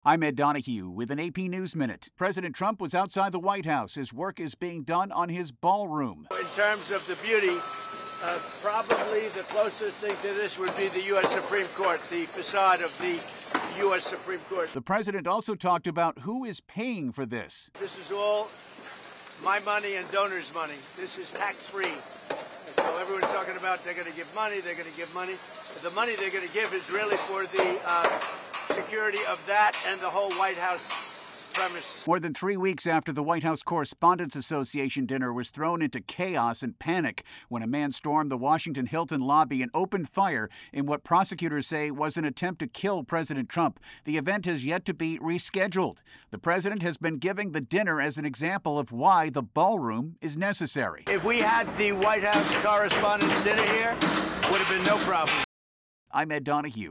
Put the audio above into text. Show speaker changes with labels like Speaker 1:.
Speaker 1: I'm Ed Donahue with an AP News Minute. President Trump was outside the White House. His work is being done on his ballroom.
Speaker 2: In terms of the beauty, probably the closest thing to this would be the U.S. Supreme Court, the facade of the U.S. Supreme Court.
Speaker 1: The president also talked about who is paying for this.
Speaker 2: This is all my money and donors' money. This is tax-free. So everyone's talking about they're going to give money, they're going to give money. But the money they're going to give is really for the security of that and the whole White House premises.
Speaker 1: More than 3 weeks after the White House Correspondents Association dinner was thrown into chaos and panic when a man stormed the Washington Hilton lobby and opened fire in what prosecutors say was an attempt to kill President Trump, the event has yet to be rescheduled. The president has been giving the dinner as an example of why the ballroom is necessary.
Speaker 2: If we had the White House Correspondents' dinner here, would have been no problem.
Speaker 1: I'm Ed Donahue.